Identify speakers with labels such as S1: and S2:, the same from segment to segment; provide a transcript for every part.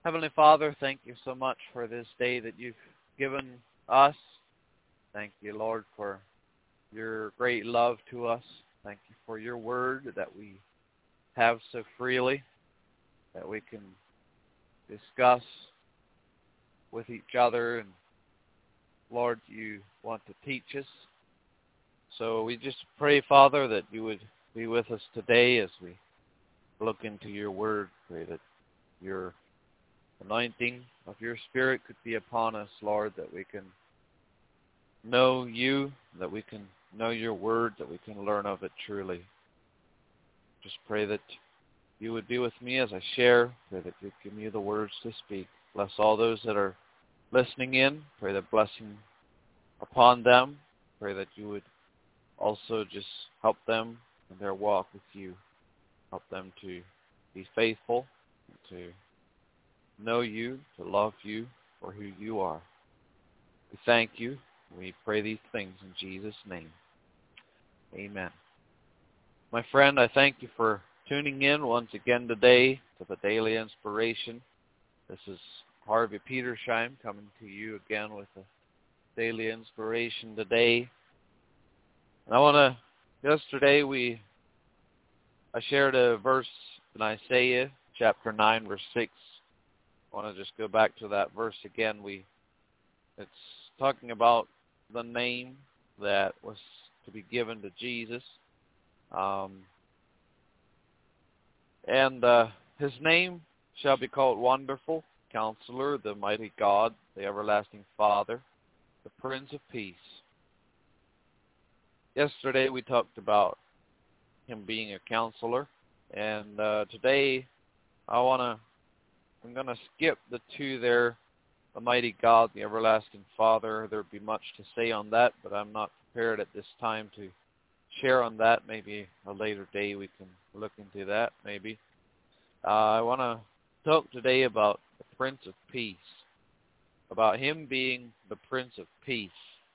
S1: Heavenly Father, thank you so much for this day that you've given us. Thank you, Lord, for your great love to us. Thank you for your word that we have so freely, that we can discuss with each other. And Lord, you want to teach us. So we just pray, Father, that you would be with us today as we look into your word. Pray that your anointing of your Spirit could be upon us, Lord, that we can know you, that we can know your word, that we can learn of it truly. Just pray that you would be with me as I share. Pray that you'd give me the words to speak. Bless all those that are listening in. Pray that blessing upon them. Pray that you would also just help them in their walk with you. Help them to be faithful, to know you, to love you for who you are. We thank you. We pray these things in Jesus' name. Amen. My friend, I thank you for tuning in once again today to the Daily Inspiration. This is Harvey Petersheim coming to you again with a Daily Inspiration today. And yesterday I shared a verse in Isaiah chapter 9, verse 6. I want to just go back to that verse again. It's talking about the name that was to be given to Jesus. His name shall be called Wonderful, Counselor, the Mighty God, the Everlasting Father, the Prince of Peace. Yesterday we talked about him being a counselor, and today I'm going to skip the two there, the Mighty God, the Everlasting Father. There would be much to say on that, but I'm not prepared at this time to share on that. Maybe a later day we can look into that, maybe. I want to talk today about the Prince of Peace, about him being the Prince of Peace.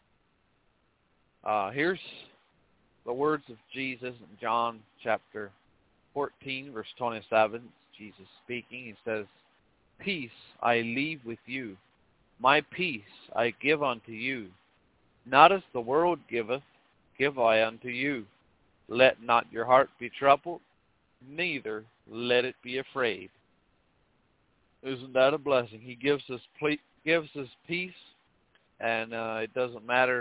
S1: Here's the words of Jesus in John chapter 14, verse 27. Jesus speaking. He says, "Peace I leave with you. My peace I give unto you. Not as the world giveth, give I unto you. Let not your heart be troubled, neither let it be afraid." Isn't that a blessing? He gives us peace, and it does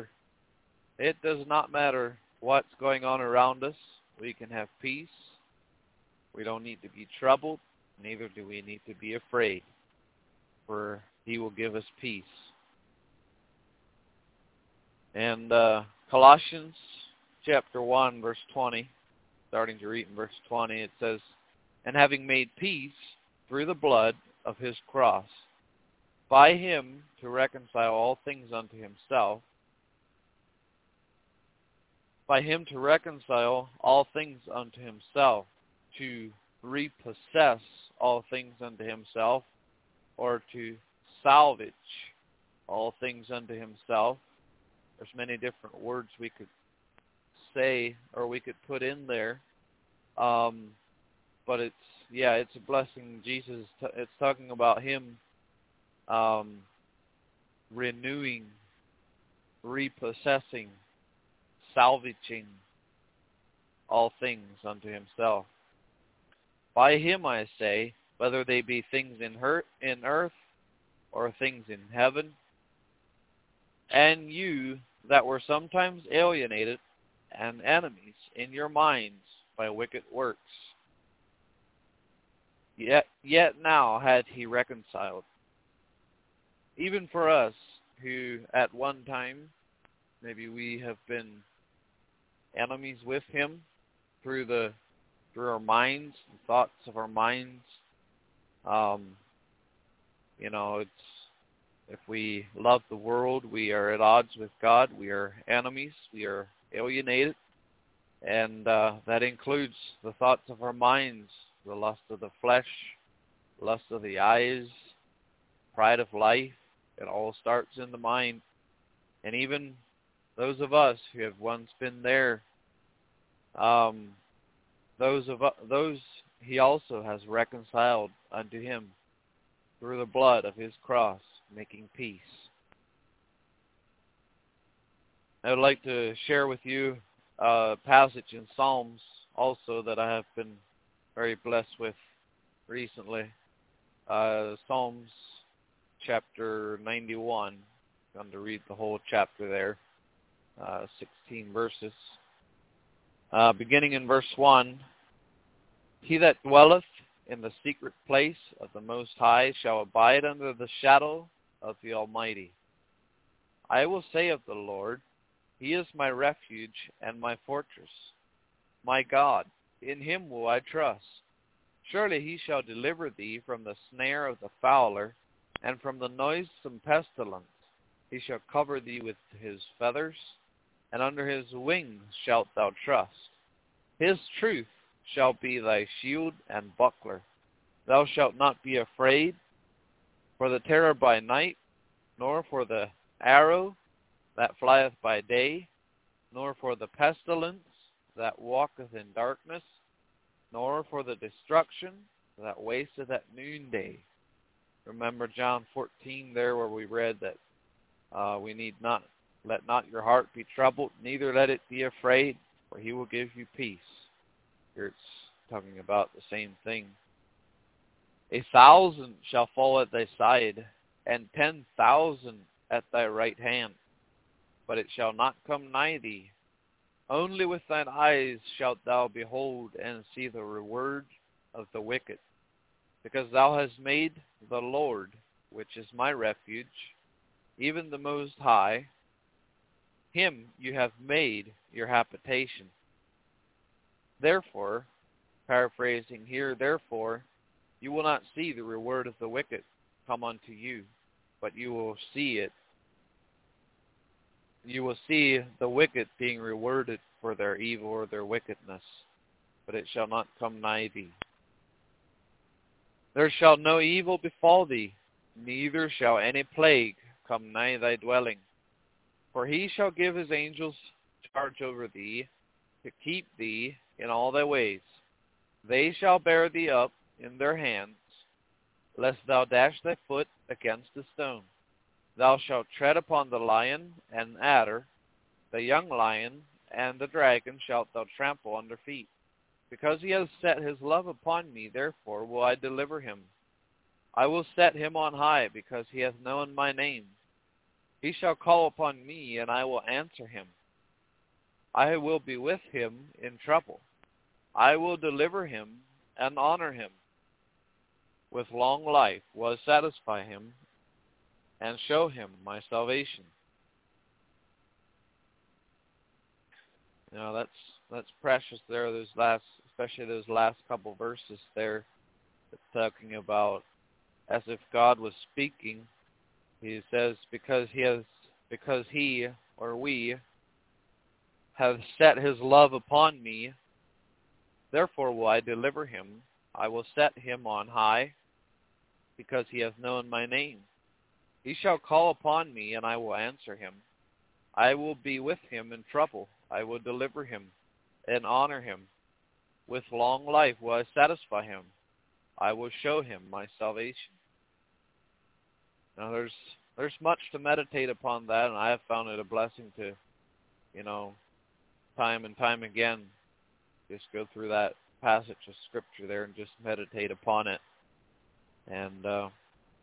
S1: not matter what's going on around us. We can have peace. We don't need to be troubled, neither do we need to be afraid, for he will give us peace. And Colossians chapter 1, verse 20, starting to read in verse 20, it says, "And having made peace through the blood of his cross, by him to reconcile all things unto himself, to repossess all things unto himself, or to salvage all things unto himself." There's many different words we could say or we could put in there, but it's a blessing. Jesus, it's talking about him renewing, repossessing, salvaging all things unto himself. By him, I say, whether they be things in earth or things in heaven, and you that were sometimes alienated and enemies in your minds by wicked works, yet now had he reconciled, even for us who at one time maybe we have been enemies with him through our minds, the thoughts of our minds. If we love the world, we are at odds with God. We are enemies. We are alienated. And that includes the thoughts of our minds, the lust of the flesh, lust of the eyes, pride of life. It all starts in the mind. And even those of us who have once been there, those he also has reconciled unto him. through the blood of his cross, making peace. I would like to share with you a passage in Psalms also that I have been very blessed with recently. Psalms chapter 91. I'm going to read the whole chapter there, 16 verses. Beginning in verse 1, He that dwelleth in the secret place of the Most High shall abide under the shadow of the Almighty. I will say of the Lord, He is my refuge and my fortress. My God, in him will I trust. Surely he shall deliver thee from the snare of the fowler, and from the noisome pestilence. He shall cover thee with his feathers, and under his wings shalt thou trust. His truth shall be thy shield and buckler. Thou shalt not be afraid for the terror by night, nor for the arrow that flieth by day, nor for the pestilence that walketh in darkness, nor for the destruction that wasteth at noonday. Remember John 14 there where we read that we need not, let not your heart be troubled, neither let it be afraid, for he will give you peace. Here it's talking about the same thing. 1,000 shall fall at thy side, and 10,000 at thy right hand, but it shall not come nigh thee. Only with thine eyes shalt thou behold and see the reward of the wicked, because thou hast made the Lord, which is my refuge, even the Most High, him you have made your habitation. Therefore, paraphrasing here, therefore, you will not see the reward of the wicked come unto you, but you will see it. You will see the wicked being rewarded for their evil or their wickedness, but it shall not come nigh thee. There shall no evil befall thee, neither shall any plague come nigh thy dwelling. For he shall give his angels charge over thee, to keep thee in all thy ways. They shall bear thee up in their hands, lest thou dash thy foot against a stone. Thou shalt tread upon the lion and adder, the young lion and the dragon shalt thou trample under feet. Because he has set his love upon me, therefore will I deliver him. I will set him on high, because he hath known my name. He shall call upon me, and I will answer him. I will be with him in trouble. I will deliver him and honor him. With long life will I satisfy him and show him my salvation. You know, that's precious there, especially those last couple verses there. It's talking about as if God was speaking. He says, because he or we have set his love upon me, therefore will I deliver him. I will set him on high, because he hath known my name. He shall call upon me, and I will answer him. I will be with him in trouble. I will deliver him and honor him. With long life will I satisfy him. I will show him my salvation. Now there's much to meditate upon that, and I have found it a blessing to, time and time again, just go through that passage of Scripture there and just meditate upon it. And so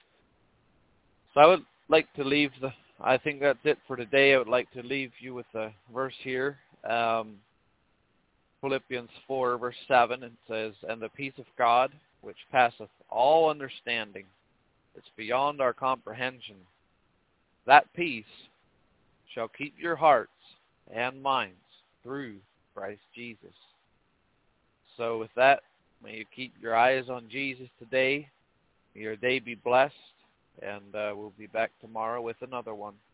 S1: I would like to leave I think that's it for today. I would like to leave you with a verse here. Philippians 4, verse 7, it says, And the peace of God, which passeth all understanding, it's beyond our comprehension, that peace shall keep your hearts and minds through Christ Jesus. So with that, may you keep your eyes on Jesus today. May your day be blessed, and we'll be back tomorrow with another one.